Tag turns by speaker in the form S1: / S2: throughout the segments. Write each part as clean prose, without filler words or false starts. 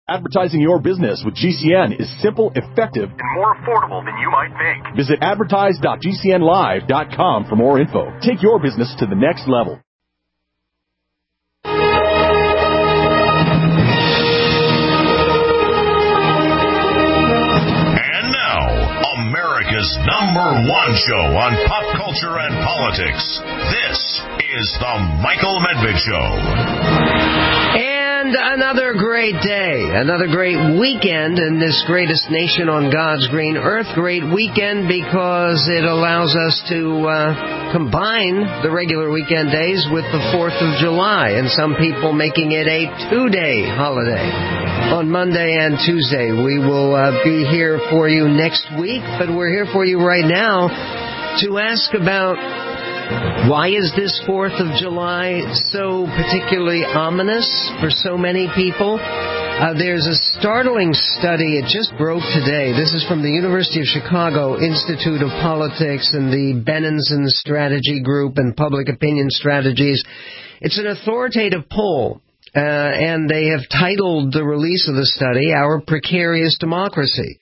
S1: Advertising your business with GCN is simple, effective, and more affordable than you might think. Visit advertise.gcnlive.com for more info. Take your business to the next level.
S2: And now, America's #1 show on pop culture and politics. This is The Michael Medved Show.
S3: And another great day, another great weekend in this greatest nation on God's green earth. Great weekend because it allows us to combine the regular weekend days with the 4th of July, and some people making it a 2-day holiday. On Monday and Tuesday, we will be here for you next week, but we're here for you right now to ask about why is this 4th of July so particularly ominous for so many people? There's a startling study. It just broke today. This is from the University of Chicago Institute of Politics and the Benenson Strategy Group and Public Opinion Strategies. It's an authoritative poll, and they have titled the release of the study, Our Precarious Democracy.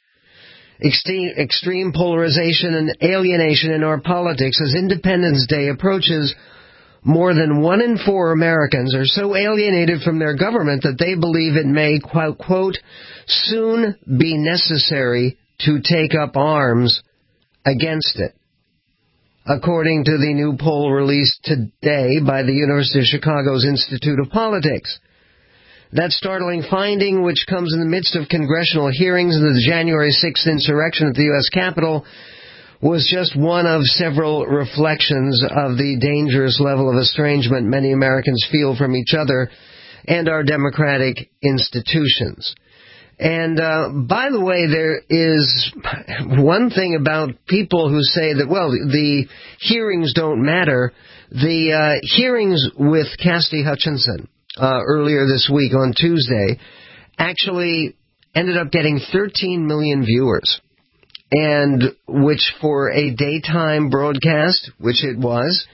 S3: Extreme polarization and alienation in our politics. As Independence Day approaches, more than 1 in 4 Americans are so alienated from their government that they believe it may, quote, soon be necessary to take up arms against it. According to the new poll released today by the University of Chicago's Institute of Politics. That startling finding, which comes in the midst of congressional hearings in the January 6th insurrection at the U.S. Capitol, was just one of several reflections of the dangerous level of estrangement many Americans feel from each other and our democratic institutions. And by the way, there is one thing about people who say that, well, the hearings don't matter. The hearings with Cassidy Hutchinson earlier this week on Tuesday actually ended up getting 13 million viewers, and which for a daytime broadcast, which it was,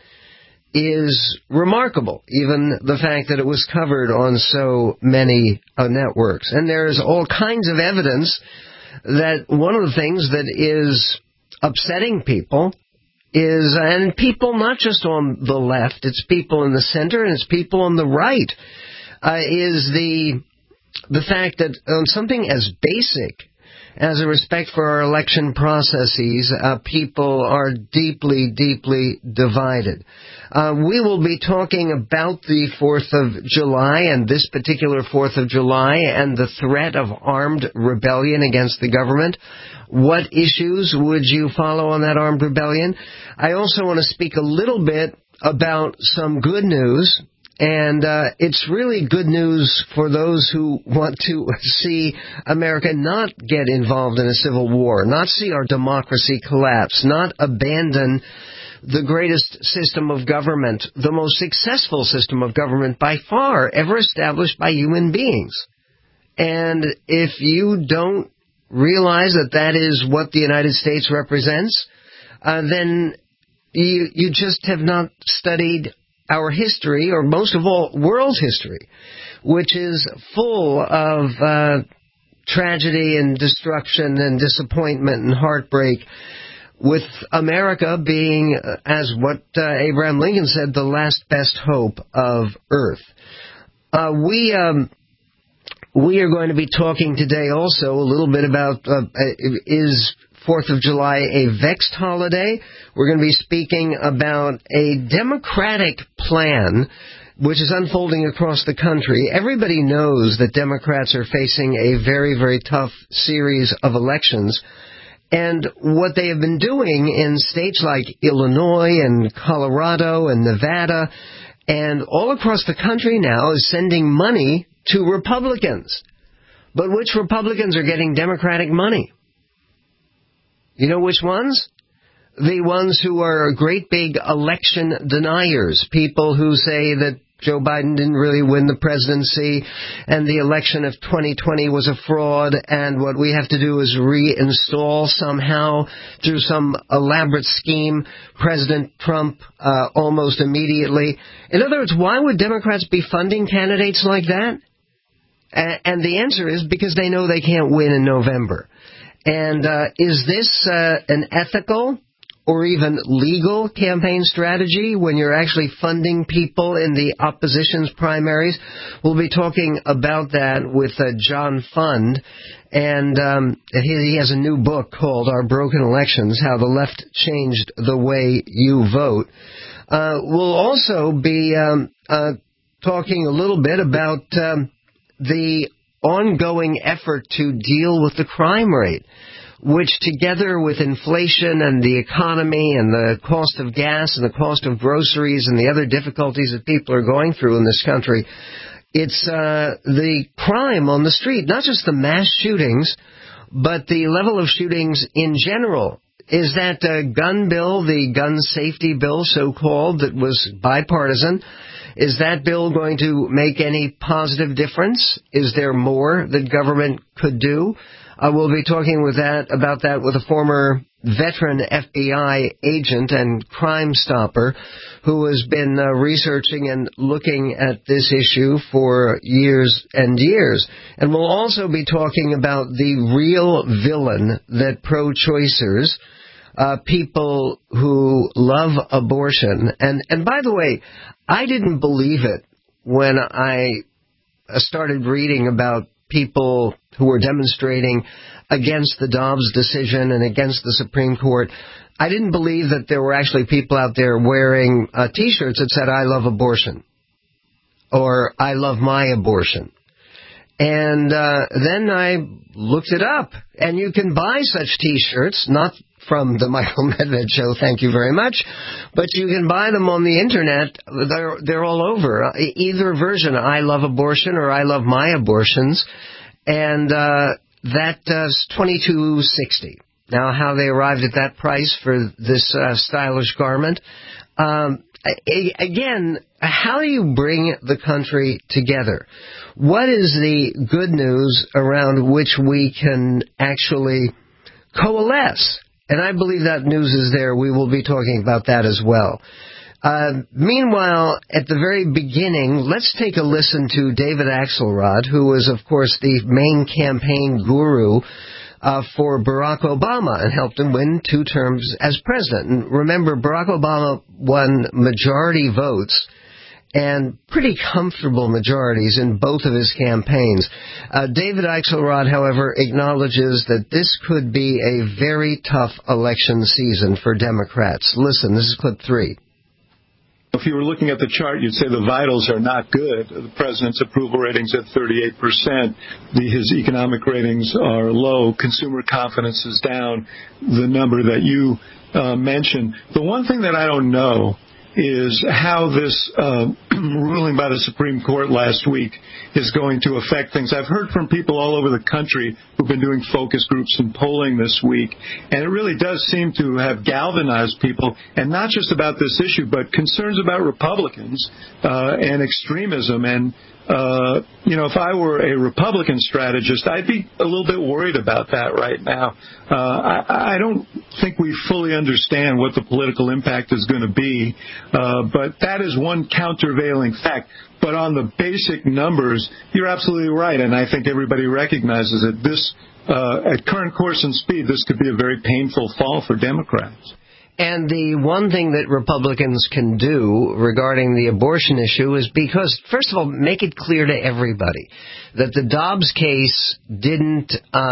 S3: is remarkable, even the fact that it was covered on so many networks. And there's all kinds of evidence that one of the things that is upsetting people is, and people not just on the left, it's people in the center and it's people on the right, is the fact that on something as basic as a respect for our election processes, people are deeply, deeply divided. We will be talking about the 4th of July and this particular 4th of July and the threat of armed rebellion against the government. What issues would you follow on that armed rebellion? I also want to speak a little bit about some good news. And it's really good news for those who want to see America not get involved in a civil war, not see our democracy collapse, not abandon the greatest system of government, the most successful system of government by far ever established by human beings. And if you don't realize that that is what the United States represents, then you just have not studied our history, or most of all, world history, which is full of tragedy and destruction and disappointment and heartbreak, with America being, as what Abraham Lincoln said, the last best hope of Earth. We are going to be talking today also a little bit about, is 4th of July a vexed holiday? We're going to be speaking about a democratic plan which is unfolding across the country. Everybody knows that Democrats are facing a very, very tough series of elections. And what they have been doing in states like Illinois and Colorado and Nevada and all across the country now is sending money to Republicans. But which Republicans are getting Democratic money? You know which ones? The ones who are great big election deniers, people who say that Joe Biden didn't really win the presidency and the election of 2020 was a fraud, and what we have to do is reinstall somehow through some elaborate scheme President Trump almost immediately. In other words, why would Democrats be funding candidates like that? And the answer is because they know they can't win in November. And is this an ethical or even legal campaign strategy when you're actually funding people in the opposition's primaries? We'll be talking about that with John Fund. And he has a new book called Our Broken Elections, How the Left Changed the Way You Vote. We'll also be talking a little bit about the ongoing effort to deal with the crime rate, which together with inflation and the economy and the cost of gas and the cost of groceries and the other difficulties that people are going through in this country, it's the crime on the street, not just the mass shootings, but the level of shootings in general. Is that gun bill, the gun safety bill, so-called, that was bipartisan, is that bill going to make any positive difference? Is there more that government could do? We'll be talking about that with a former veteran FBI agent and Crime Stopper who has been researching and looking at this issue for years and years. And we'll also be talking about the real villain that pro-choicers, people who love abortion. And by the way, I didn't believe it when I started reading about people who were demonstrating against the Dobbs decision and against the Supreme Court. I didn't believe that there were actually people out there wearing T-shirts that said, I love abortion, or I love my abortion. And then I looked it up, and you can buy such T-shirts, not from the Michael Medved Show, thank you very much, but you can buy them on the Internet. They're all over. Either version, I love abortion or I love my abortions, and that's $22.60. Now, how they arrived at that price for this stylish garment, again, how do you bring the country together? What is the good news around which we can actually coalesce? And I believe that news is there. We will be talking about that as well. Meanwhile, at the very beginning, let's take a listen to David Axelrod, who was, of course, the main campaign guru for Barack Obama and helped him win 2 terms as president. And remember, Barack Obama won majority votes and pretty comfortable majorities in both of his campaigns. David Axelrod, however, acknowledges that this could be a very tough election season for Democrats. Listen, this is clip 3.
S4: If you were looking at the chart, you'd say the vitals are not good. The president's approval rating's at 38%. His economic ratings are low. Consumer confidence is down, the number that you mentioned. The one thing that I don't know is how this ruling by the Supreme Court last week is going to affect things. I've heard from people all over the country who've been doing focus groups and polling this week, and it really does seem to have galvanized people, and not just about this issue, but concerns about Republicans and extremism. And if I were a Republican strategist, I'd be a little bit worried about that right now. I don't think we fully understand what the political impact is going to be, but that is one countervailing fact. But on the basic numbers, you're absolutely right, and I think everybody recognizes that this, at current course and speed, this could be a very painful fall for Democrats.
S3: And the one thing that Republicans can do regarding the abortion issue is because, first of all, make it clear to everybody that the Dobbs case didn't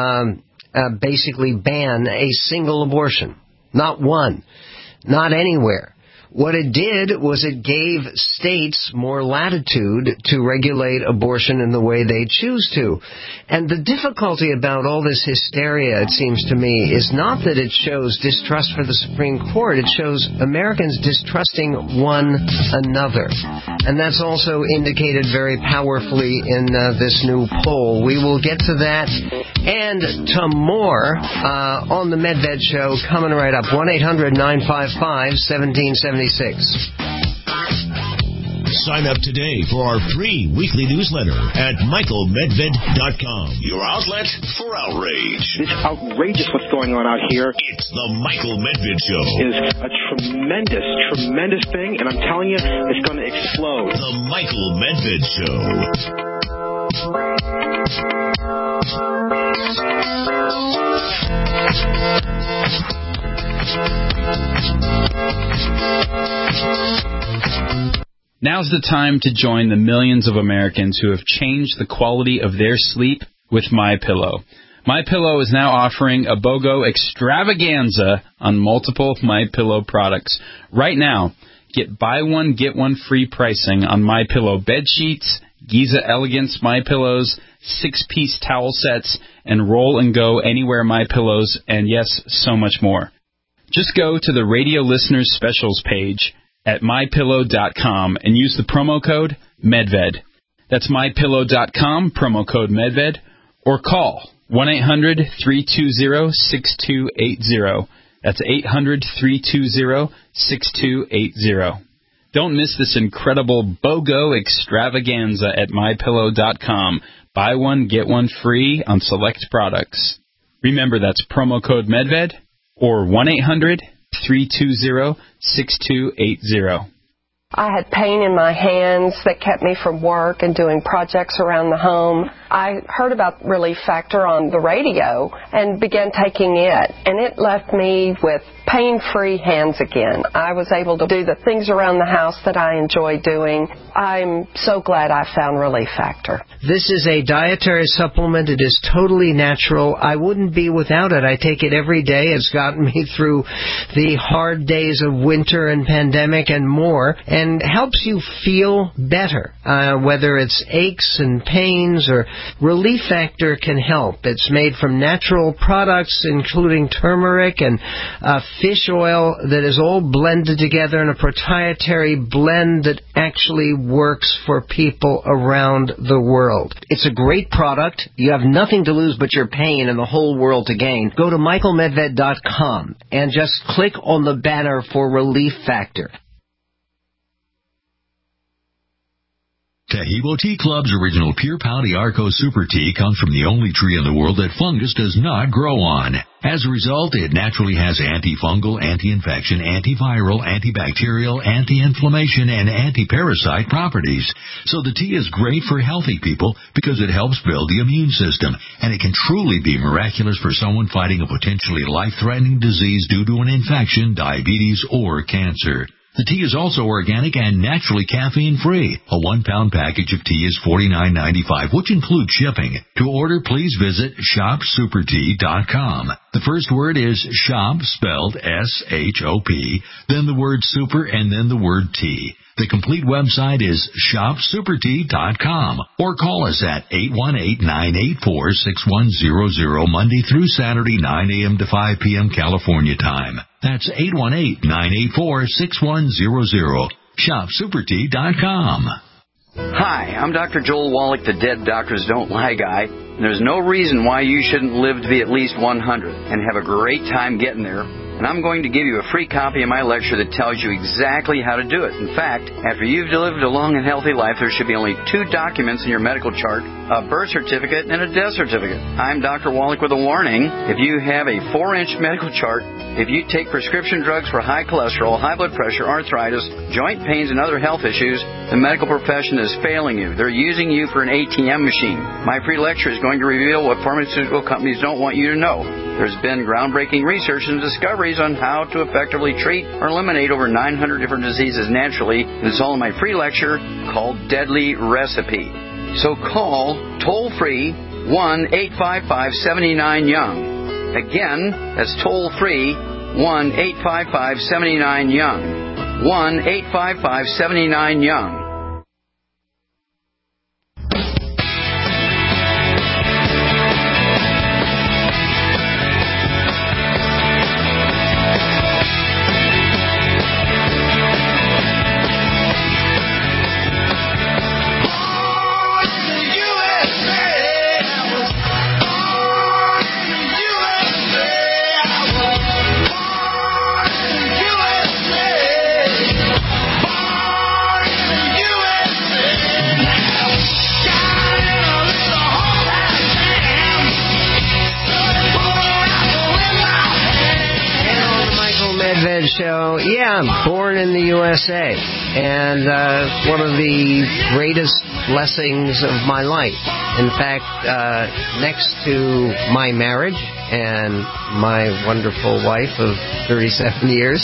S3: basically ban a single abortion. Not one. Not anywhere. What it did was it gave states more latitude to regulate abortion in the way they choose to. And the difficulty about all this hysteria, it seems to me, is not that it shows distrust for the Supreme Court. It shows Americans distrusting one another. And that's also indicated very powerfully in this new poll. We will get to that and to more on the Medved Show coming right up. 1-800-955-1776.
S2: Sign up today for our free weekly newsletter at michaelmedved.com. Your outlet for outrage.
S5: It's outrageous what's going on out here.
S2: It's the Michael Medved Show.
S5: Is a tremendous thing, and I'm telling you, it's going to explode.
S2: The Michael Medved Show.
S6: Now's the time to join the millions of Americans who have changed the quality of their sleep with MyPillow. MyPillow is now offering a BOGO extravaganza on multiple MyPillow products. Right now, get buy one, get one free pricing on MyPillow bed sheets, Giza Elegance MyPillows, 6-piece towel sets, and Roll and Go Anywhere MyPillows, and yes, so much more. Just go to the Radio Listeners Specials page at MyPillow.com and use the promo code MEDVED. That's MyPillow.com, promo code MEDVED, or call 1-800-320-6280. That's 800-320-6280. Don't miss this incredible BOGO extravaganza at MyPillow.com. Buy one, get one free on select products. Remember, that's promo code MEDVED or 1-800-320-6280.
S7: I had pain in my hands that kept me from work and doing projects around the home. I heard about Relief Factor on the radio and began taking it, and it left me with pain-free hands again. I was able to do the things around the house that I enjoy doing. I'm so glad I found Relief Factor.
S3: This is a dietary supplement. It is totally natural. I wouldn't be without it. I take it every day. It's gotten me through the hard days of winter and pandemic and more, and helps you feel better, whether it's aches and pains or Relief Factor can help. It's made from natural products, including turmeric and fish oil that is all blended together in a proprietary blend that actually works for people around the world. It's a great product. You have nothing to lose but your pain and the whole world to gain. Go to michaelmedved.com and just click on the banner for Relief Factor.
S8: Taheebo Tea Club's original Pure Pau d'Arco Super Tea comes from the only tree in the world that fungus does not grow on. As a result, it naturally has antifungal, anti-infection, antiviral, antibacterial, anti-inflammation, and anti-parasite properties. So the tea is great for healthy people because it helps build the immune system, and it can truly be miraculous for someone fighting a potentially life-threatening disease due to an infection, diabetes, or cancer. The tea is also organic and naturally caffeine-free. A 1-pound package of tea is $49.95, which includes shipping. To order, please visit shopsupertea.com. The first word is shop, spelled S-H-O-P, then the word super, and then the word tea. The complete website is shopsupertea.com, or call us at 818-984-6100 Monday through Saturday, 9 a.m. to 5 p.m. California time. That's 818-984-6100. Shopsupertea.com.
S9: Hi, I'm Dr. Joel Wallach, the Dead Doctors Don't Lie guy. And there's no reason why you shouldn't live to be at least 100 and have a great time getting there. And I'm going to give you a free copy of my lecture that tells you exactly how to do it. In fact, after you've lived a long and healthy life, there should be only 2 documents in your medical chart, a birth certificate and a death certificate. I'm Dr. Wallach with a warning. If you have a 4-inch medical chart, if you take prescription drugs for high cholesterol, high blood pressure, arthritis, joint pains, and other health issues, the medical profession is failing you. They're using you for an ATM machine. My free lecture is going to reveal what pharmaceutical companies don't want you to know. There's been groundbreaking research and discoveries on how to effectively treat or eliminate over 900 different diseases naturally. And it's all in my free lecture called Deadly Recipe. So call toll-free 1-855-79-YOUNG. Again, that's toll-free 1-855-79-YOUNG. 1-855-79-YOUNG.
S10: USA.
S3: show, yeah, I'm born in the USA, and one of the greatest blessings of my life. In fact, next to my marriage and my wonderful wife of 37 years,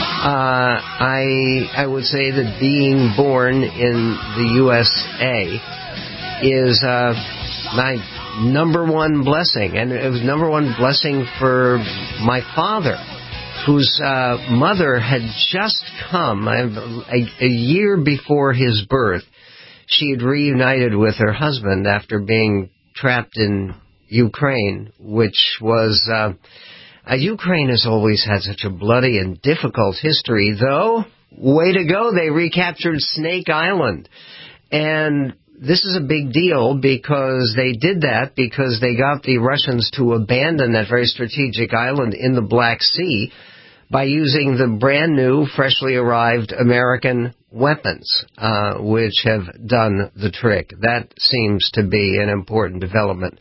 S3: I would say that being born in the USA is my number one blessing, and it was number one blessing for my father, whose mother had just come a year before his birth. She had reunited with her husband after being trapped in Ukraine, which was Ukraine has always had such a bloody and difficult history, though. Way to go, they recaptured Snake Island. And this is a big deal because they did that because they got the Russians to abandon that very strategic island in the Black Sea by using the brand new, freshly arrived American weapons, which have done the trick. That seems to be an important development.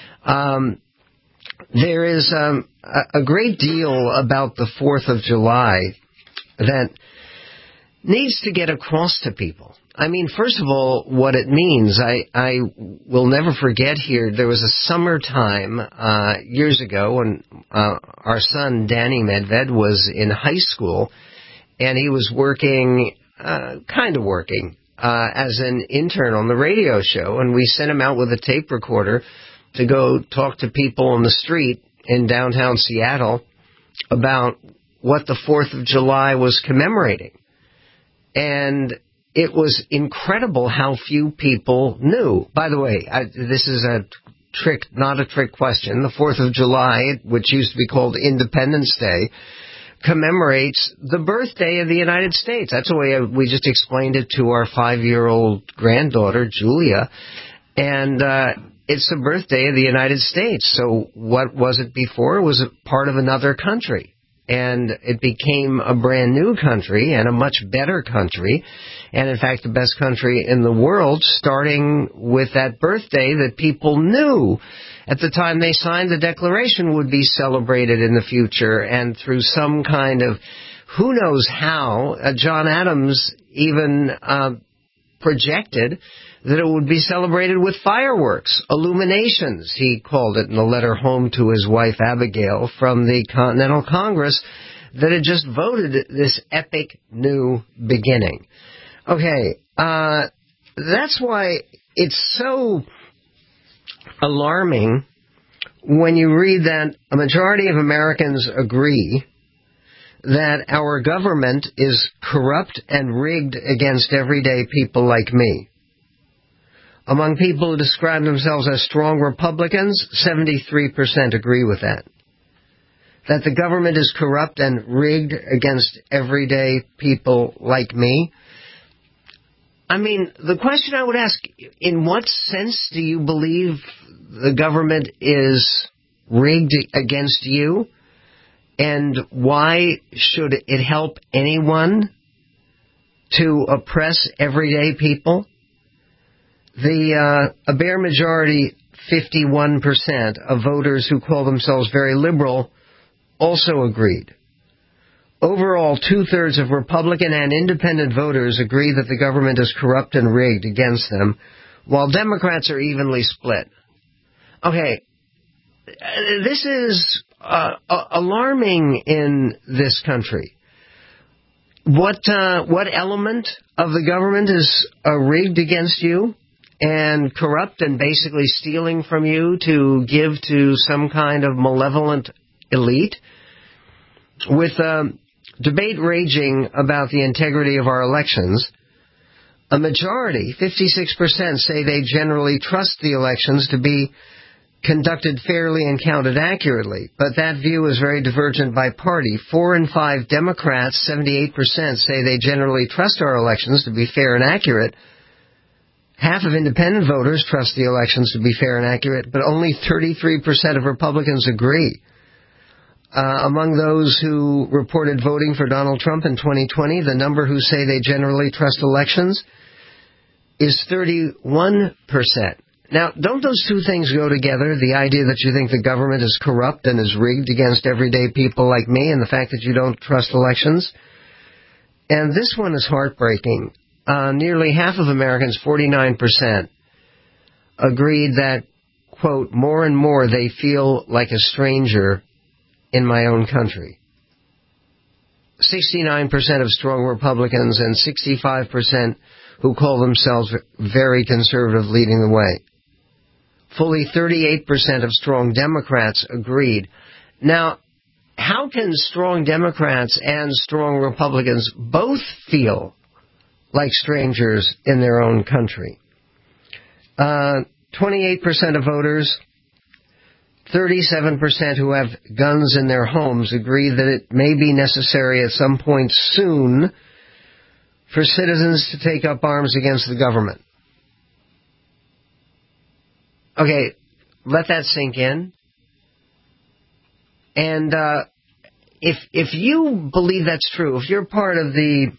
S3: There is a great deal about the 4th of July that needs to get across to people. I mean, first of all, what it means, I will never forget here, there was a summertime years ago when our son, Danny Medved, was in high school, and he was working, as an intern on the radio show, and we sent him out with a tape recorder to go talk to people on the street in downtown Seattle about what the 4th of July was commemorating. And it was incredible how few people knew. By the way, this is a trick, not a trick question. The 4th of July, which used to be called Independence Day, commemorates the birthday of the United States. That's the way we just explained it to our 5-year-old granddaughter, Julia. And it's the birthday of the United States. So what was it before? It was a part of another country. And it became a brand new country and a much better country. And in fact, the best country in the world, starting with that birthday that people knew at the time they signed the Declaration would be celebrated in the future. And through some kind of, who knows how, John Adams even projected that it would be celebrated with fireworks, illuminations, he called it in a letter home to his wife Abigail from the Continental Congress that had just voted this epic new beginning. Okay, that's why it's so alarming when you read that a majority of Americans agree that our government is corrupt and rigged against everyday people like me. Among people who describe themselves as strong Republicans, 73% agree with that. That the government is corrupt and rigged against everyday people like me. I mean, the question I would ask, in what sense do you believe the government is rigged against you? And why should it help anyone to oppress everyday people? A bare majority, 51% of voters who call themselves very liberal, also agreed. Overall, 2/3 of Republican and independent voters agree that the government is corrupt and rigged against them, while Democrats are evenly split. Okay, this is alarming in this country. What element of the government is rigged against you and corrupt and basically stealing from you to give to some kind of malevolent elite? With debate raging about the integrity of our elections, a majority, 56%, say they generally trust the elections to be conducted fairly and counted accurately. But that view is very divergent by party. 4 in 5 Democrats, 78%, say they generally trust our elections to be fair and accurate. Half of independent voters trust the elections to be fair and accurate, but only 33% of Republicans agree. Among those who reported voting for Donald Trump in 2020, the number who say they generally trust elections is 31%. Now, don't those two things go together? The idea that you think the government is corrupt and is rigged against everyday people like me, and the fact that you don't trust elections? And this one is heartbreaking. Nearly half of Americans, 49%, agreed that, quote, more and more they feel like a stranger in my own country. 69% of strong Republicans and 65% who call themselves very conservative leading the way. Fully 38% of strong Democrats agreed. Now, how can strong Democrats and strong Republicans both feel like strangers in their own country? 28% of voters, 37% who have guns in their homes agree that it may be necessary at some point soon for citizens to take up arms against the government. Okay, let that sink in. And if you believe that's true, if you're part of the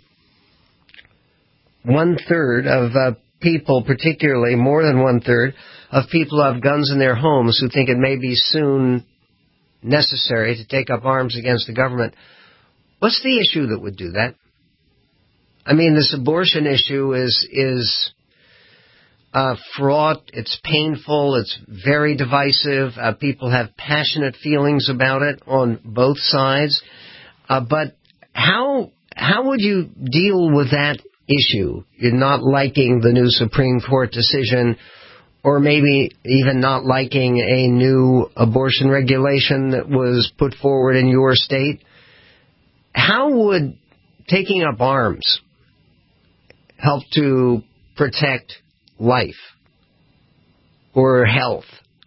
S3: 1/3 of people, particularly more than 1/3 of people who have guns in their homes who think it may be soon necessary to take up arms against the government, what's the issue that would do that? I mean, this abortion issue is fraught, it's painful, it's very divisive, people have passionate feelings about it on both sides, but how would you deal with that issue? You're not liking the new Supreme Court decision, or maybe even not liking a new abortion regulation that was put forward in your state. How would taking up arms help to protect life, or health,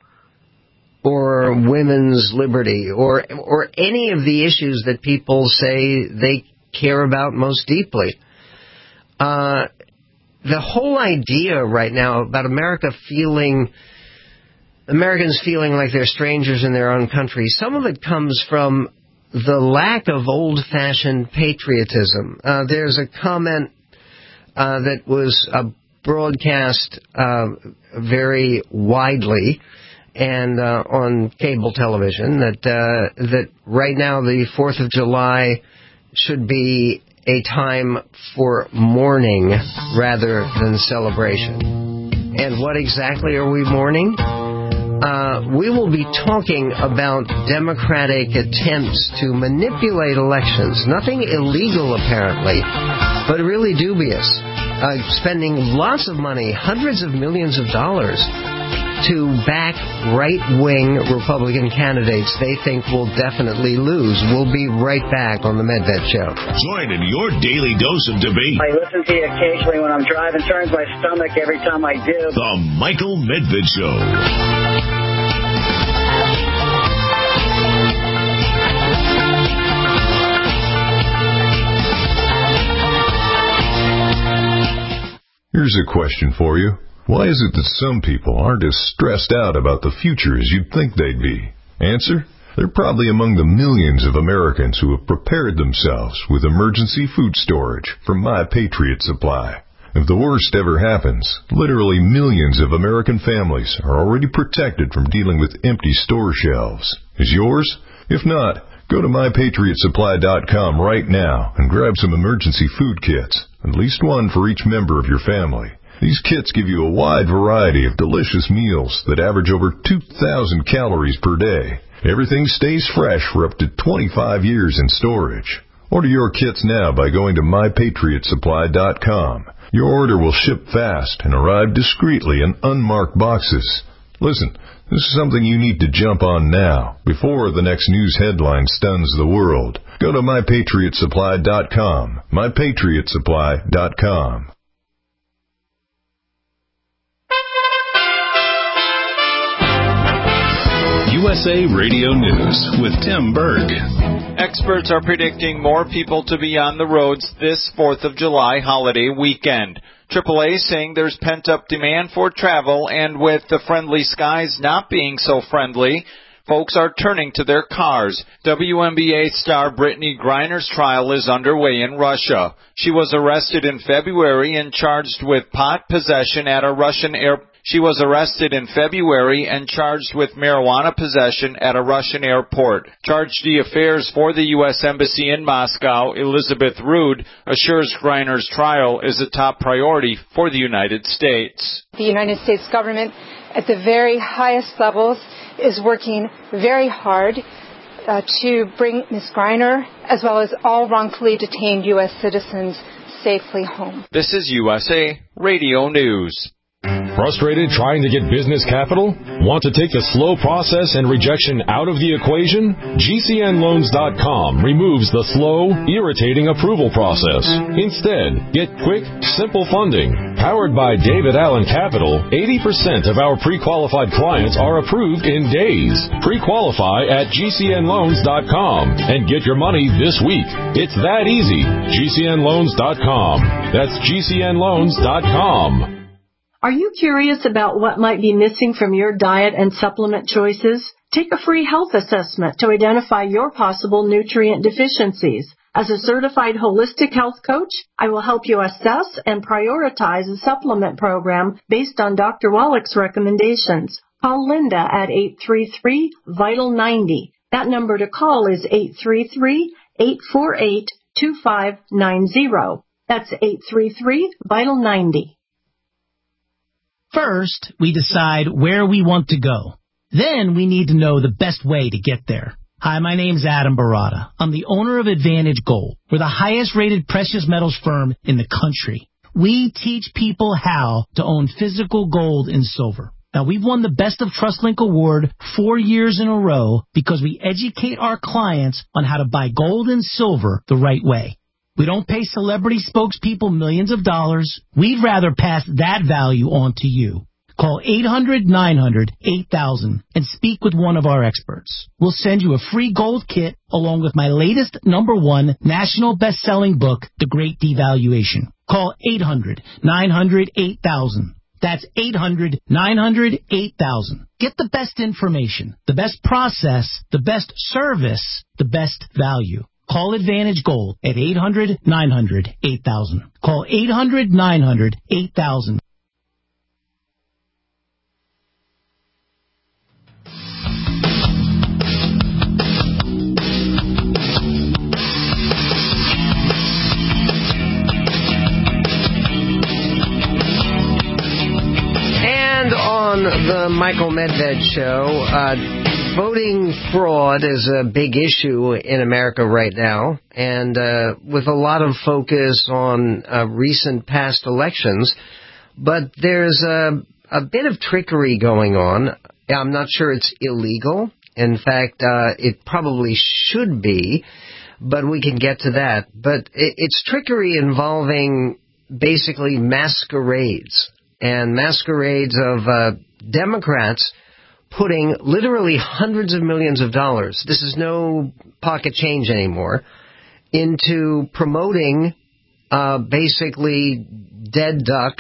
S3: or women's liberty, or any of the issues that people say they care about most deeply? The whole idea right now about Americans feeling like they're strangers in their own country, some of it comes from the lack of old-fashioned patriotism. There's a comment that was broadcast very widely and on cable television that right now the 4th of July should be a time for mourning rather than celebration. And what exactly are we mourning? We will be talking about Democratic attempts to manipulate elections. Nothing illegal, apparently, but really dubious. Spending lots of money, hundreds of millions of dollars, to back right-wing Republican candidates they think will definitely lose. We'll be right back on The Medved Show.
S2: Join in your daily dose of debate.
S10: I listen to you occasionally when I'm driving. Turns my stomach every time I do.
S2: The Michael Medved Show.
S11: Here's a question for you. Why is it that some people aren't as stressed out about the future as you'd think they'd be? Answer: they're probably among the millions of Americans who have prepared themselves with emergency food storage from My Patriot Supply. If the worst ever happens, literally millions of American families are already protected from dealing with empty store shelves. Is yours? If not, go to MyPatriotSupply.com right now and grab some emergency food kits, at least one for each member of your family. These kits give you a wide variety of delicious meals that average over 2,000 calories per day. Everything stays fresh for up to 25 years in storage. Order your kits now by going to MyPatriotSupply.com. Your order will ship fast and arrive discreetly in unmarked boxes. Listen, this is something you need to jump on now, before the next news headline stuns the world. Go to MyPatriotSupply.com. MyPatriotSupply.com.
S2: USA Radio News with Tim Berg.
S12: Experts are predicting more people to be on the roads this 4th of July holiday weekend. AAA saying there's pent-up demand for travel, and with the friendly skies not being so friendly, folks are turning to their cars. WNBA star Brittany Griner's trial is underway in Russia. She was arrested in February and charged with pot possession at a Russian airport. She was arrested in February and charged with marijuana possession at a Russian airport. Charge d'affaires for the U.S. Embassy in Moscow, Elizabeth Rood, assures Griner's trial is a top priority for the United States.
S13: The United States government, at the very highest levels, is working very hard to bring Ms. Griner, as well as all wrongfully detained U.S. citizens, safely home.
S12: This is USA Radio News.
S14: Frustrated trying to get business capital? Want to take the slow process and rejection out of the equation? GCNLoans.com removes the slow, irritating approval process. Instead, get quick, simple funding. Powered by David Allen Capital, 80% of our pre-qualified clients are approved in days. Pre-qualify at GCNLoans.com and get your money this week. It's that easy. GCNLoans.com. That's GCNLoans.com.
S15: Are you curious about what might be missing from your diet and supplement choices? Take a free health assessment to identify your possible nutrient deficiencies. As a certified holistic health coach, I will help you assess and prioritize a supplement program based on Dr. Wallach's recommendations. Call Linda at 833-VITAL-90. That number to call is 833-848-2590. That's 833-VITAL-90.
S16: First, we decide where we want to go. Then we need to know the best way to get there. Hi, my name's Adam Barada. I'm the owner of Advantage Gold. We're the highest-rated precious metals firm in the country. We teach people how to own physical gold and silver. Now, we've won the Best of TrustLink Award 4 years in a row because we educate our clients on how to buy gold and silver the right way. We don't pay celebrity spokespeople millions of dollars. We'd rather pass that value on to you. Call 800-900-8000 and speak with one of our experts. We'll send you a free gold kit along with my latest #1 national best-selling book, The Great Devaluation. Call 800-900-8000. That's 800-900-8000. Get the best information, the best process, the best service, the best value. Call Advantage Gold at 800-900-8000. Call 800-900-8000.
S3: And on the Michael Medved Show, voting fraud is a big issue in America right now, and with a lot of focus on recent past elections. But there's a bit of trickery going on. I'm not sure it's illegal. In fact, it probably should be, but we can get to that. But it's trickery involving basically masquerades, and masquerades of Democrats putting literally hundreds of millions of dollars, this is no pocket change anymore, into promoting basically dead duck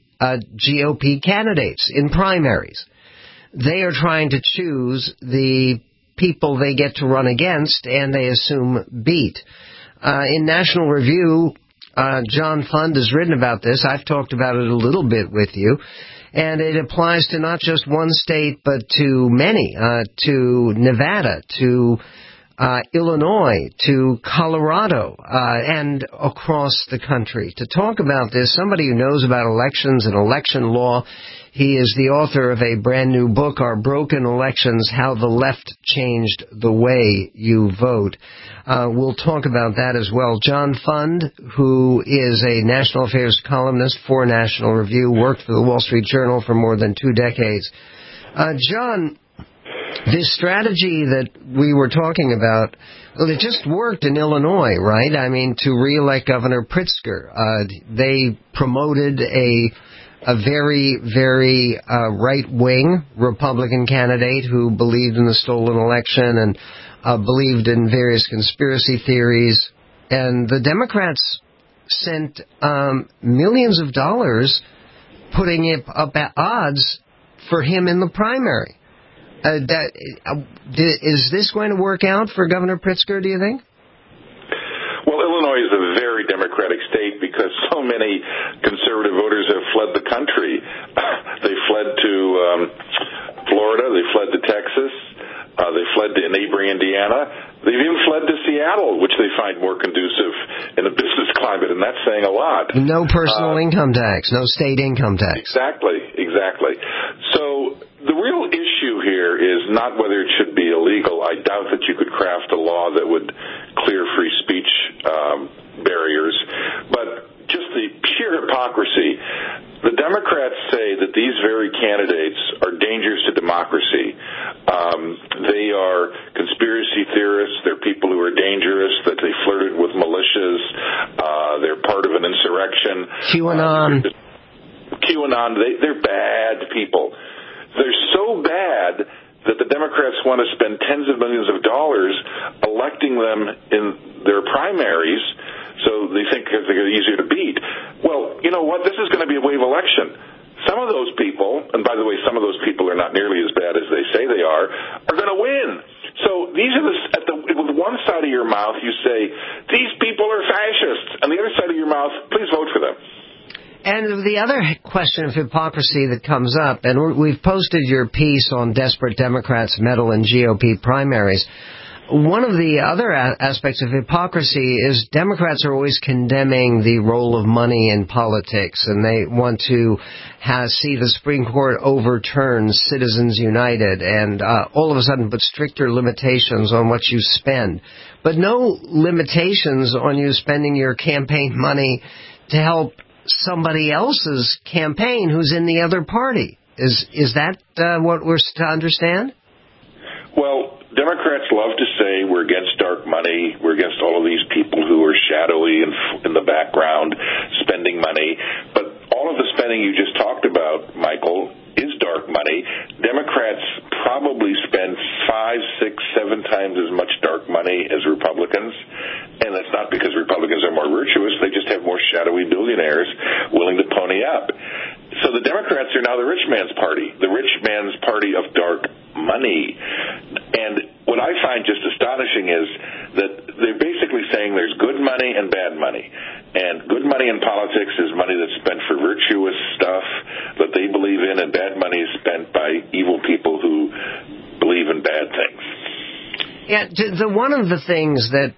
S3: GOP candidates in primaries. They are trying to choose the people they get to run against and they assume beat. In National Review, John Fund has written about this. I've talked about it a little bit with you. And it applies to not just one state, but to many, to Nevada, to Illinois, to Colorado, and across the country. To talk about this, somebody who knows about elections and election law, he is the author of a brand new book, Our Broken Elections, How the Left Changed the Way You Vote. We'll talk about that as well. John Fund, who is a national affairs columnist for National Review, worked for the Wall Street Journal for more than 2 decades. John, this strategy that we were talking about, well, it just worked in Illinois, right? I mean, to re-elect Governor Pritzker. They promoted a very, very right-wing Republican candidate who believed in the stolen election and believed in various conspiracy theories. And the Democrats sent millions of dollars putting it up at odds for him in the primary. Is this going to work out for Governor Pritzker, do you think?
S17: Well, Illinois is a very Democratic state because so many conservative voters have fled the country. They fled to Florida. They fled to Texas. They fled to neighboring Indiana. They've even fled to Seattle, which they find more conducive in a business climate, and that's saying a lot.
S3: No personal income tax, no state income tax.
S17: Exactly. So the real issue here is not whether it should be illegal. I doubt that you could craft a law that would clear free speech barriers, but just the pure hypocrisy. The Democrats say that these very candidates are dangerous to democracy. They are conspiracy theorists. They're people who are dangerous, that they flirted with militias. They're part of an insurrection. QAnon, they're bad people. They're so bad that the Democrats want to spend tens of millions of dollars electing them in their primaries, so they think they're easier to beat. Well, you know what? This is going to be a wave election. Some of those people, and by the way, some of those people are not nearly as bad as they say they are going to win. So these are with one side of your mouth you say, these people are fascists, and the other side of your mouth, please vote for them.
S3: And the other question of hypocrisy that comes up, and we've posted your piece on Desperate Democrats Meddle in GOP primaries. One of the other aspects of hypocrisy is Democrats are always condemning the role of money in politics, and they want to see the Supreme Court overturn Citizens United and all of a sudden put stricter limitations on what you spend. But no limitations on you spending your campaign money to help somebody else's campaign who's in the other party. Is that what we're to understand?
S17: Well, Democrats love to say we're against dark money, we're against all of these people who are shadowy and in the background spending money, but all of the spending you just talked about, Michael, is dark money. Democrats probably spend 5, 6, 7 times as much dark money as Republicans, and that's not because Republicans are more virtuous, they just have more shadowy billionaires willing to pony up. So the Democrats are now the rich man's party, the rich man's party of dark money. And what I find just astonishing is that they're basically saying there's good money and bad money. And good money in politics is money that's spent for virtuous stuff that they believe in, and bad money is spent by evil people who believe in bad things.
S3: Yeah, one of the things that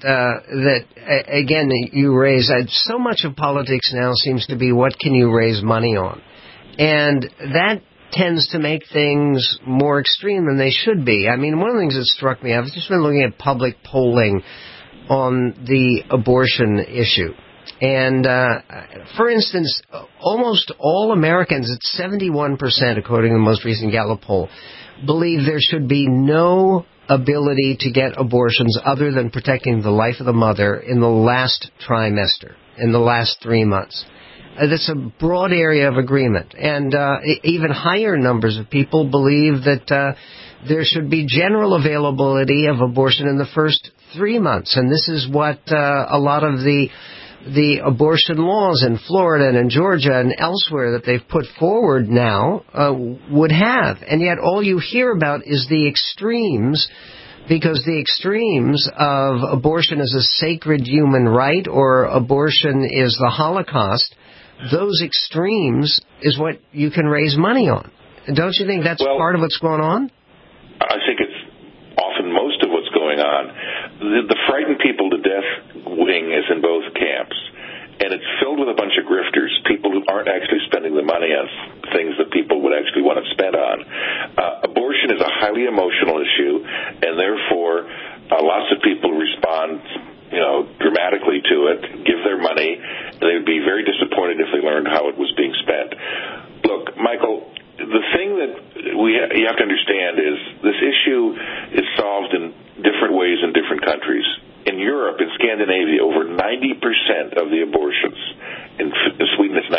S3: again, you raise, so much of politics now seems to be what can you raise money on? And that tends to make things more extreme than they should be. I mean, one of the things that struck me, I've just been looking at public polling on the abortion issue. And, for instance, almost all Americans, it's 71%, according to the most recent Gallup poll, believe there should be no ability to get abortions other than protecting the life of the mother in the last trimester, in the last 3 months. That's a broad area of agreement. And even higher numbers of people believe that there should be general availability of abortion in the first 3 months. And this is what a lot of the abortion laws in Florida and in Georgia and elsewhere that they've put forward now would have. And yet all you hear about is the extremes, because the extremes of abortion is a sacred human right or abortion is the Holocaust, those extremes is what you can raise money on. Don't you think that's part of what's going on?
S17: I think it's often most of what's going on. The frightened people to death wing is in both camps, and it's filled with a bunch of grifters, people who aren't actually spending the money on things that people would actually want to spend on. Abortion is a highly emotional issue, and therefore lots of people respond dramatically to it, give their money, and they would be very disappointed if they learned how it was being spent. Look, Michael, the thing that you have to understand is this issue is solved in different ways in different countries. In Europe, in Scandinavia, over 90% of the abortions, in Sweden it's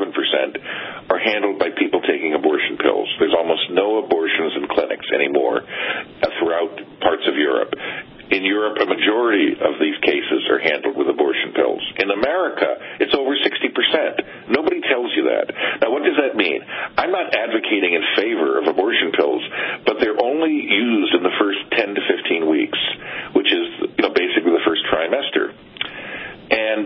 S17: 97%, are handled by people taking abortion pills. There's almost no abortions in clinics anymore throughout parts of Europe. In Europe, a majority of these cases are handled with abortion pills. In America, it's over 60%. Nobody tells you that. Now, what does that mean? I'm not advocating in favor of abortion pills, but they're only used in the first 10 to 15 weeks, which is basically the first trimester. And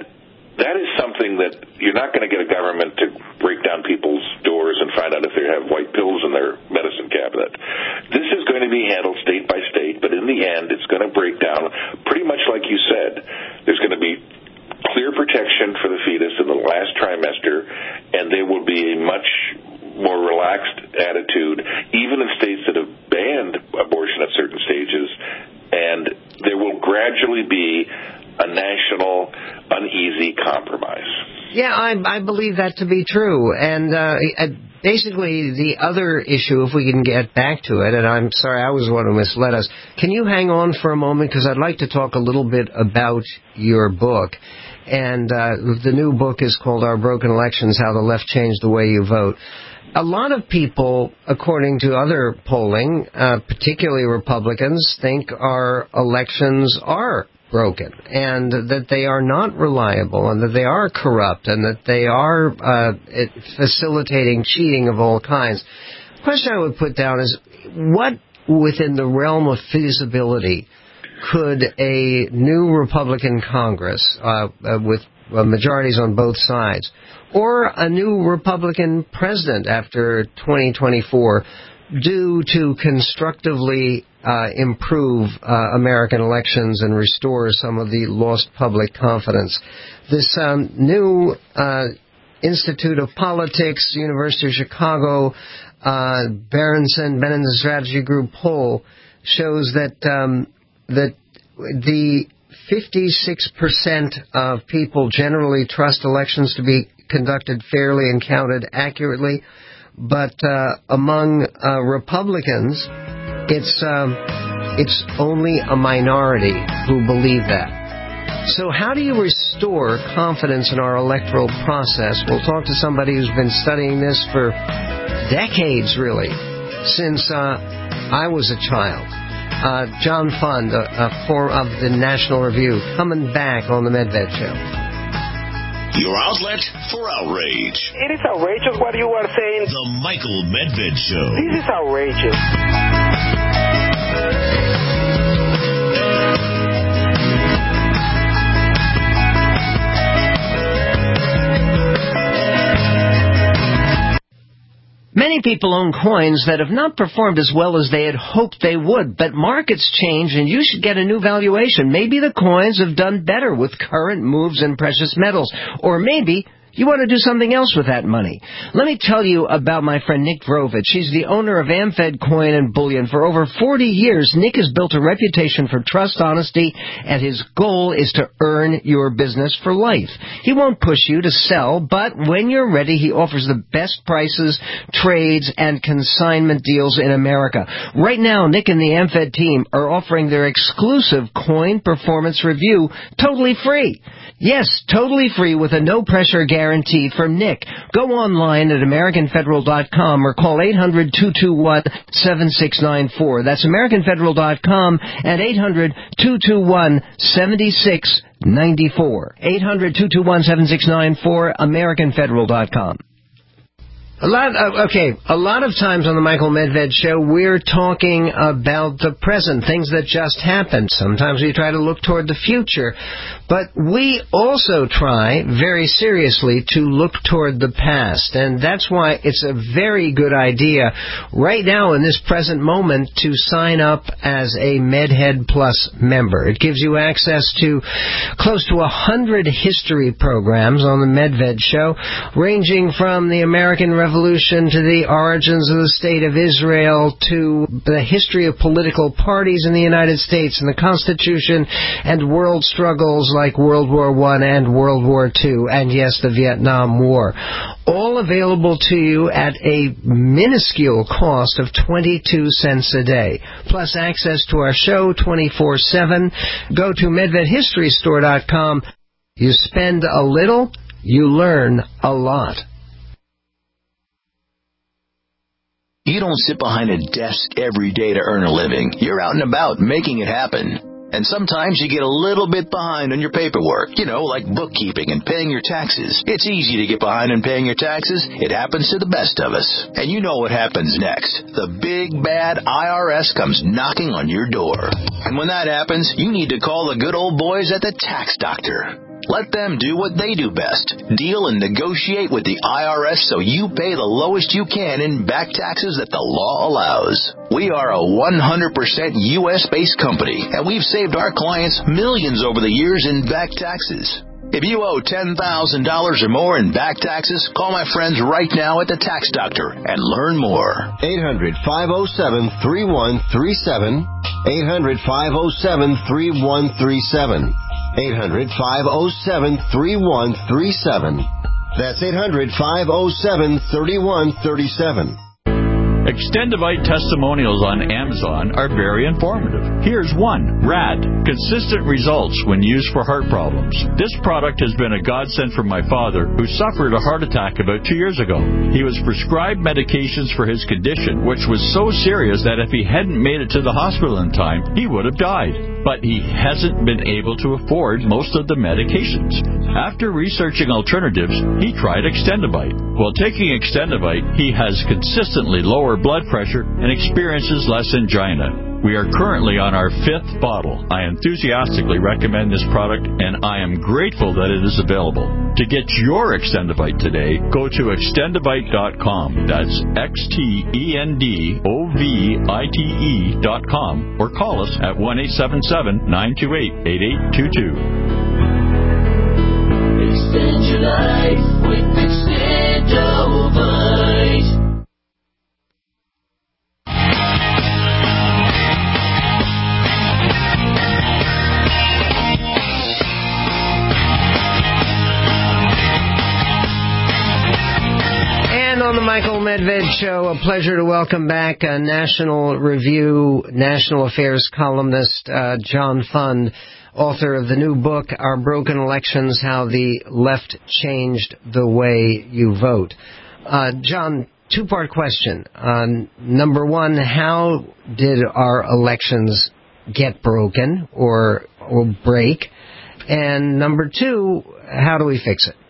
S17: not going to get a government to break down people's doors and find out if they have white pills in their medicine cabinet. This is going to be handled state by state, but in the end, it's going to break down pretty much like you said. There's going to be clear protection for the fetus in the last trimester, and there will be a much more relaxed attitude, even in states that have banned abortion at certain stages, and there will gradually be a national uneasy compromise.
S3: Yeah, I believe that to be true. And basically the other issue, if we can get back to it, and I'm sorry, I was the one who misled us. Can you hang on for a moment? Because I'd like to talk a little bit about your book. And the new book is called Our Broken Elections, How the Left Changed the Way You Vote. A lot of people, according to other polling, particularly Republicans, think our elections are broken and that they are not reliable and that they are corrupt and that they are facilitating cheating of all kinds. The question I would put down is, what within the realm of feasibility could a new Republican Congress with majorities on both sides, or a new Republican president after 2024, do to constructively improve American elections and restore some of the lost public confidence? This new Institute of Politics, University of Chicago, Berenson Strategy Group poll shows that that the 56% of people generally trust elections to be conducted fairly and counted accurately, but among Republicans, it's only a minority who believe that. So how do you restore confidence in our electoral process? We'll talk to somebody who's been studying this for decades, really, since I was a child. John Fund, of the National Review, coming back on the Medved Show.
S2: Your outlet for outrage.
S5: It is outrageous what you are saying.
S2: The Michael Medved Show.
S5: This is outrageous.
S3: Many people own coins that have not performed as well as they had hoped they would, but markets change and you should get a new valuation. Maybe the coins have done better with current moves in precious metals, or maybe you want to do something else with that money. Let me tell you about my friend Nick Vrovich. He's the owner of AmFed Coin and Bullion. For over 40 years, Nick has built a reputation for trust, honesty, and his goal is to earn your business for life. He won't push you to sell, but when you're ready, he offers the best prices, trades, and consignment deals in America. Right now, Nick and the AmFed team are offering their exclusive coin performance review totally free. Yes, totally free with a no-pressure guarantee from Nick. Go online at AmericanFederal.com or call 800-221-7694. That's AmericanFederal.com and 800-221-7694. 800-221-7694, AmericanFederal.com. A lot of times on the Michael Medved Show, we're talking about the present, things that just happened. Sometimes we try to look toward the future. But we also try, very seriously, to look toward the past. And that's why it's a very good idea right now in this present moment to sign up as a MedHead Plus member. It gives you access to close to 100 history programs on the Medved Show, ranging from the American Revolution to the origins of the State of Israel to the history of political parties in the United States and the Constitution and world struggles like World War I and World War II and, yes, the Vietnam War. All available to you at a minuscule cost of 22 cents a day, plus access to our show 24/7. Go to MedvedHistoryStore.com. You spend a little, you learn a lot.
S18: You don't sit behind a desk every day to earn a living. You're out and about making it happen. And sometimes you get a little bit behind on your paperwork, like bookkeeping and paying your taxes. It's easy to get behind on paying your taxes. It happens to the best of us. And you know what happens next. The big, bad IRS comes knocking on your door. And when that happens, you need to call the good old boys at the Tax Doctor. Let them do what they do best. Deal and negotiate with the IRS so you pay the lowest you can in back taxes that the law allows. We are a 100% U.S.-based company, and we've saved our clients millions over the years in back taxes. If you owe $10,000 or more in back taxes, call my friends right now at the Tax Doctor and learn more.
S19: 800-507-3137. 800-507-3137. 800-507-3137. That's 800-507-3137.
S20: Extendivite testimonials on Amazon are very informative. Here's one. RAD. Consistent results when used for heart problems. This product has been a godsend for my father, who suffered a heart attack about 2 years ago. He was prescribed medications for his condition, which was so serious that if he hadn't made it to the hospital in time, he would have died. But he hasn't been able to afford most of the medications. After researching alternatives, he tried Extendivite. While taking Extendivite, he has consistently lower blood pressure and experiences less angina. We are currently on our 5th bottle. I enthusiastically recommend this product, and I am grateful that it is available. To get your Extendivite today, go to extendivite.com. That's XTENDOVITE.com, or call us at 1-877-928-8822.
S21: Extend your life with Extendovite.
S3: On the Michael Medved Show, a pleasure to welcome back National Review, National Affairs columnist John Fund, author of the new book, Our Broken Elections, How the Left Changed the Way You Vote. John, two-part question. Number one, how did our elections get broken or break? And number two, how do we fix it?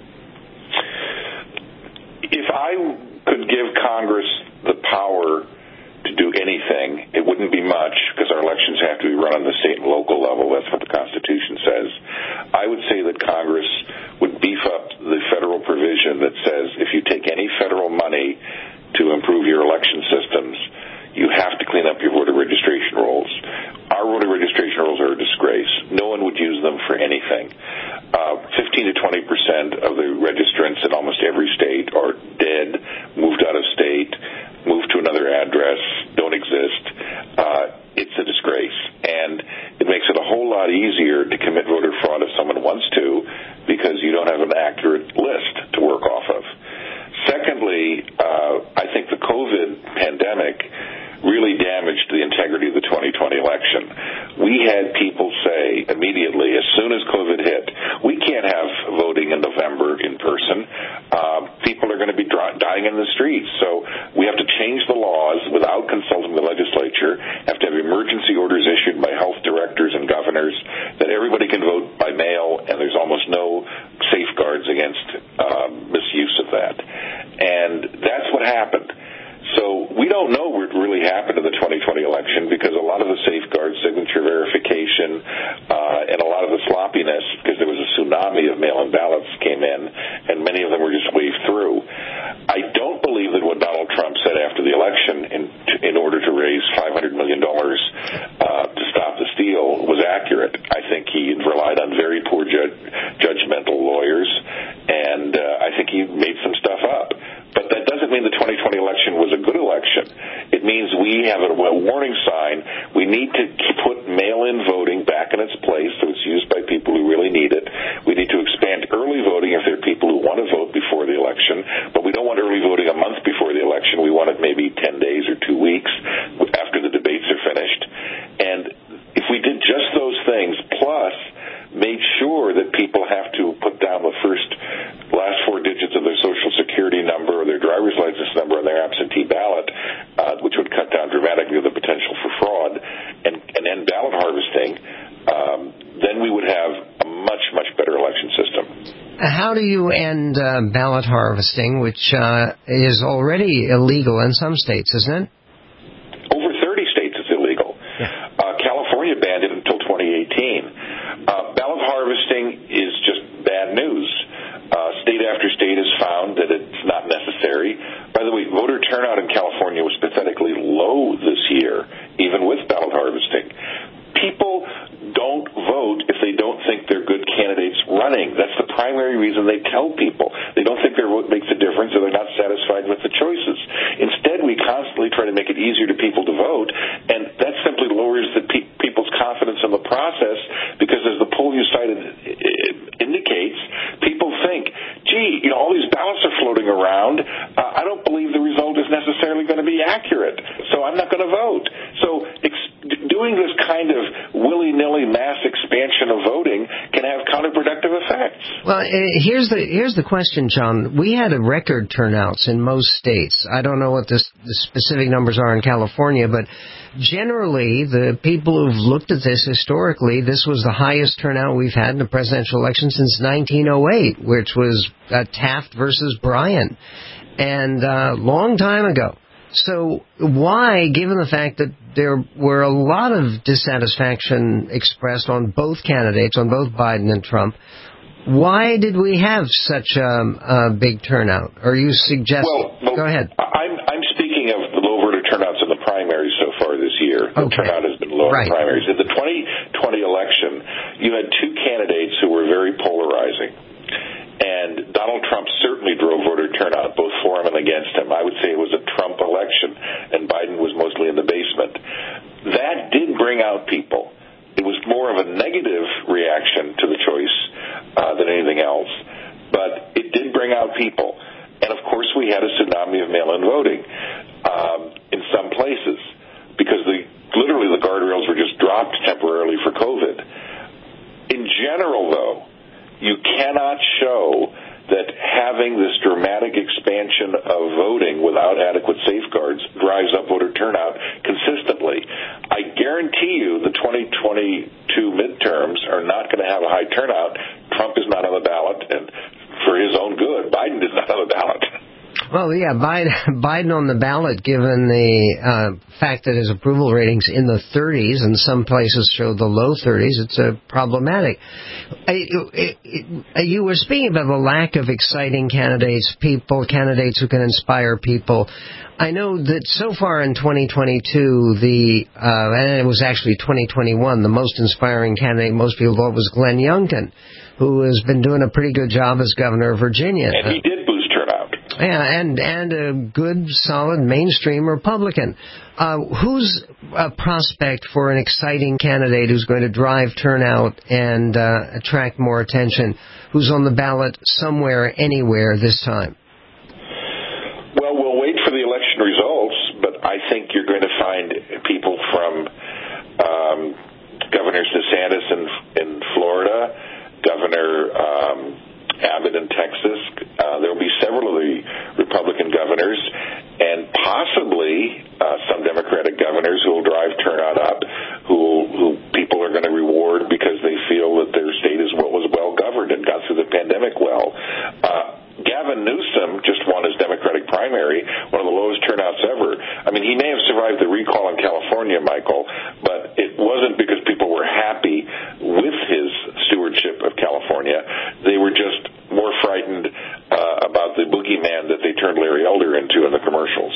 S17: If I could give Congress the power to do anything, it wouldn't be much, because our elections have to be run on the state and local level. That's what the Constitution says. I would say that Congress would beef up the federal provision that says if you take any federal money to improve your election systems, you have to clean up your voter registration rolls. Our voter registration rolls are a disgrace. No one would use them for anything. 15 to 20% of the registrants in almost every state are dead, moved out of state, moved to another address, don't exist. It's a disgrace. And it makes it a whole lot easier to commit voter fraud if someone wants to, because you don't have an accurate list to work off of. Secondly, I think the COVID pandemic really damaged the integrity of the 2020 election. We had people say immediately, as soon as COVID hit, we can't have voting in November in person. People are going to be dying in the streets. So we have to change the laws without consulting the legislature, have to have emergency orders issued by health directors and governors that everybody can vote by mail, and there's almost no safeguards against misuse of that. And that's what happened. So we don't know what really happened in the 2020 election, because a lot of the safeguards, signature verification, and a lot of the sloppiness, because there was a tsunami of mail-in ballots came in, and many of them were just waved through. I don't believe that what Donald Trump said after the election in order to raise $500 million to stop the steal was accurate. I think he relied on very poor judgmental lawyers, and I think he made some stuff up. But that doesn't mean the 2020 election was a good election. It means we have a warning sign. We need to put mail-in voting back in its place so it's used by people who really need it. We need to expand early voting if there are people who want to vote before the election. But we don't want early voting a month before the election. We want it maybe 10 days or 2 weeks after the debates are finished. And if we did just those things, plus made sure that people have to put down the last 4 digits of their Social Security number or their driver's license number on their absentee ballot, which would cut down dramatically the potential for fraud, and end ballot harvesting, then we would have a much, much better election system.
S3: How do you end ballot harvesting, which is already illegal in some states, isn't it?
S17: Over 30 states it's illegal. Yeah. California banned it until 2018. Ballot harvesting is turnout in California was pathetically low this year, even with ballot harvesting. People don't vote if they don't think they're good candidates running. That's the primary reason they tell people. They don't think their vote makes a difference, or they're not satisfied with the choices. Instead, we constantly try to make it easier to people to vote, and that simply lowers people's confidence in the process, because as the poll you cited indicates, people think, gee, all these ballots are floating around. I don't believe the result is necessarily going to be accurate, so I'm not going to vote. So doing this kind of willy-nilly mass expansion of voting can have counterproductive effects.
S3: Well, here's the question, John. We had a record turnouts in most states. I don't know what the specific numbers are in California, but generally, the people who've looked at this historically, this was the highest turnout we've had in a presidential election since 1908, which was Taft versus Bryan, and a long time ago. So why, given the fact that there were a lot of dissatisfaction expressed on both candidates, on both Biden and Trump, why did we have such a big turnout? Are you suggesting?
S17: Well,
S3: go ahead.
S17: I'm speaking of the low voter turnouts in the primaries so far this year. The turnout has been low in the primaries. In the 2020 election, you had two candidates who were very polarizing. And Donald Trump certainly drove voter turnout, both for him and against him. I would say it was a Trump election, and Biden was mostly in the basement. That did bring out people. It was more of a negative reaction to the choice than anything else, but it did bring out people. And, of course, we had a tsunami of mail-in voting in some places, because literally the guardrails were just dropped temporarily for COVID. In general, though, you cannot show that having this dramatic expansion of voting without adequate safeguards drives up voter turnout consistently. I guarantee you the 2022 midterms are not going to have a high turnout. Trump is not on the ballot, and for his own good, Biden is not on the ballot.
S3: Well, yeah, Biden on the ballot, given the fact that his approval ratings in the 30s and some places show the low 30s, it's problematic. You were speaking about the lack of exciting candidates who can inspire people. I know that so far in 2022, and it was actually 2021, the most inspiring candidate most people thought was Glenn Youngkin, who has been doing a pretty good job as governor of Virginia.
S17: And he did boost turnout.
S3: Yeah, and a good, solid, mainstream Republican. Who's a prospect for an exciting candidate who's going to drive turnout and attract more attention, who's on the ballot somewhere, anywhere this time?
S17: Well, we'll wait for the election results, but I think you're going to find people from Governor DeSantis in Florida, Governor Abbott in Texas. There will be several of the Republican governors, and possibly some Democratic governors who will drive turnout up, who people are going to reward because they feel that their state was well governed and got through the pandemic well. Gavin Newsom just won his Democratic primary, one of the lowest turnouts ever. I mean, he may have survived the recall in California, Michael, but it wasn't because people were happy with his stewardship of California. They were just more frightened about the boogeyman that they turned Larry Elder into in the commercials.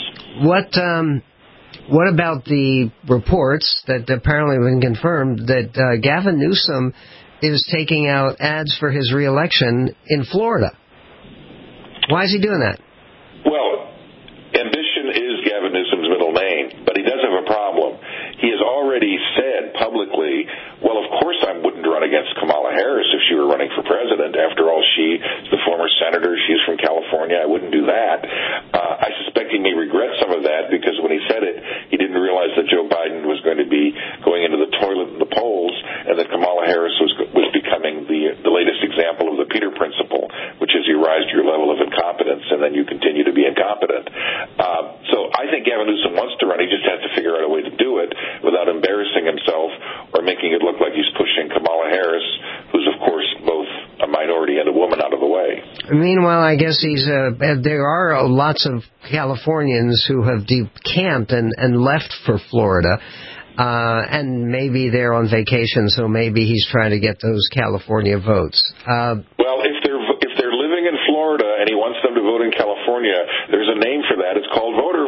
S3: What about the reports that apparently have been confirmed that Gavin Newsom is taking out ads for his reelection in Florida? Why is he doing that?
S17: Well, ambition is Gavin Newsom's middle name, but he does have a problem. He has already said publicly, well, of course I wouldn't run against Kamala Harris if she were running for president. After all, she's the former senator. She's from California. I wouldn't do that. I suspect he may regret some of that, because when he said it, he didn't realize that Joe Biden was going to be going into the toilet in the polls, and that Kamala Harris was becoming the latest example of the Peter Principle, which is you rise to your level of incompetence, and then you continue to be incompetent. So I think Gavin Newsom wants to run. He just has to figure out a way to do it without embarrassing himself or making it look like he's pushing Kamala Harris, who's, of course, both a minority and a woman, out of the way.
S3: Meanwhile, I guess there are lots of Californians who have decamped and left for Florida, and maybe they're on vacation, so maybe he's trying to get those California votes.
S17: Well, if they're living in Florida and he wants them to vote Northern California, there's a name for that. It's called voter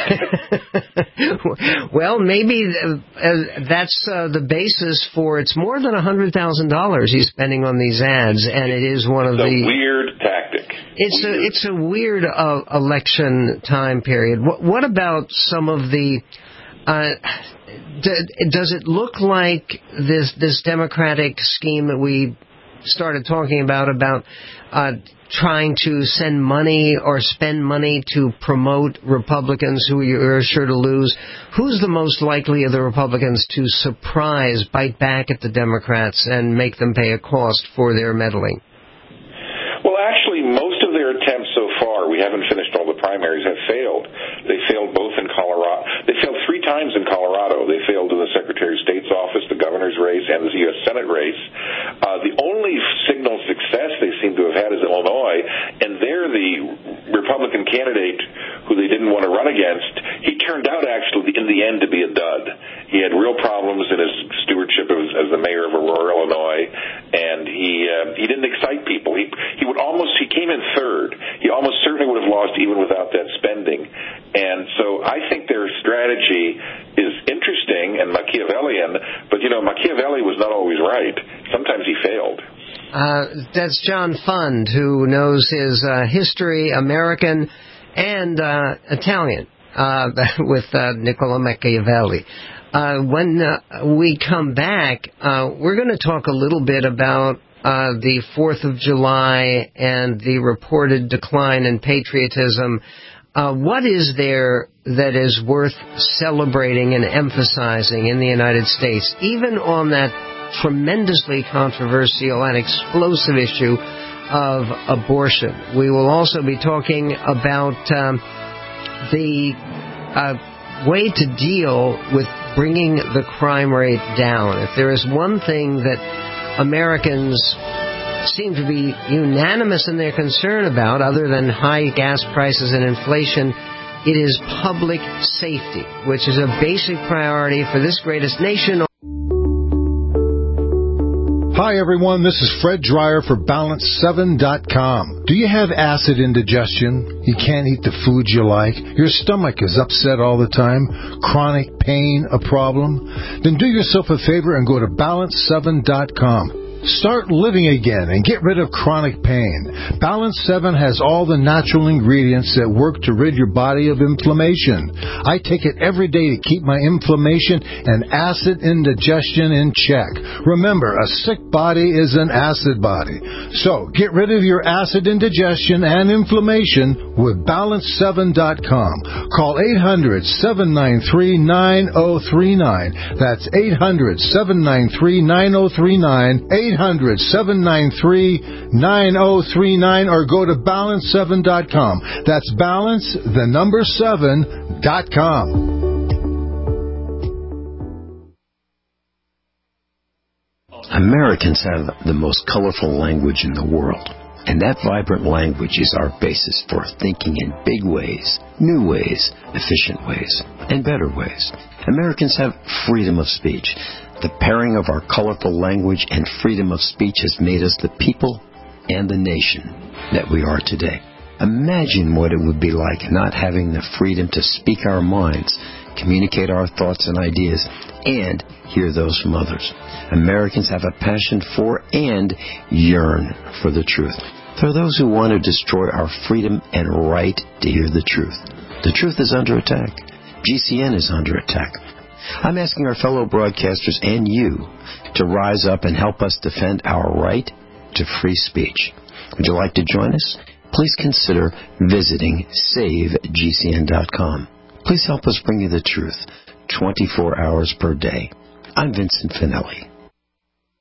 S17: fraud.
S3: Well, maybe that's the basis for it's more than $100,000 he's spending on these ads, and it is one of the
S17: weird tactic.
S3: It's a weird election time period. What about some of the? Does it look like this Democratic scheme that we started talking about trying to send money or spend money to promote Republicans who you're sure to lose? Who's the most likely of the Republicans to bite back at the Democrats and make them pay a cost for their meddling?
S17: Well, actually, most of their attempts so far, we haven't finished all the primaries, have failed. They failed both in Colorado. They failed 3 times in Colorado. They failed in the Secretary of State's office, the governor's race, and the U.S. Senate race. The only signal success they seem to have had is Illinois, and there the Republican candidate who they didn't want to run against, he turned out actually in the end to be a dud. He had real problems in his stewardship as the mayor of Aurora, Illinois, and he didn't excite people. He came in third. He almost certainly would have lost even without that spending. And so I think their strategy is interesting and Machiavellian, but Machiavelli was not always right. Sometimes he failed.
S3: That's John Fund, who knows his history, American and Italian, with Niccolo Machiavelli. When we come back, we're going to talk a little bit about the 4th of July and the reported decline in patriotism. What is there that is worth celebrating and emphasizing in the United States, even on that tremendously controversial and explosive issue of abortion? We will also be talking about the way to deal with bringing the crime rate down. If there is one thing that Americans seem to be unanimous in their concern about, other than high gas prices and inflation, it is public safety, which is a basic priority for this greatest nation.
S1: Hi everyone, this is Fred Dreyer for Balance7.com. Do you have acid indigestion? You can't eat the foods you like? Your stomach is upset all the time? Chronic pain a problem? Then do yourself a favor and go to Balance7.com. Start living again and get rid of chronic pain. Balance 7 has all the natural ingredients that work to rid your body of inflammation. I take it every day to keep my inflammation and acid indigestion in check. Remember, a sick body is an acid body. So, get rid of your acid indigestion and inflammation with Balance7.com. Call 800-793-9039. That's 800-793-9039. 800-793-9039 or go to Balance7.com. That's Balance7.com.
S22: Americans have the most colorful language in the world, and that vibrant language is our basis for thinking in big ways, new ways, efficient ways, and better ways. Americans have freedom of speech. The pairing of our colorful language and freedom of speech has made us the people and the nation that we are today. Imagine what it would be like not having the freedom to speak our minds, communicate our thoughts and ideas, and hear those from others. Americans have a passion for and yearn for the truth. There are those who want to destroy our freedom and right to hear the truth. The truth is under attack. GCN is under attack. I'm asking our fellow broadcasters and you to rise up and help us defend our right to free speech. Would you like to join us? Please consider visiting SaveGCN.com. Please help us bring you the truth 24 hours per day. I'm Vincent Finelli.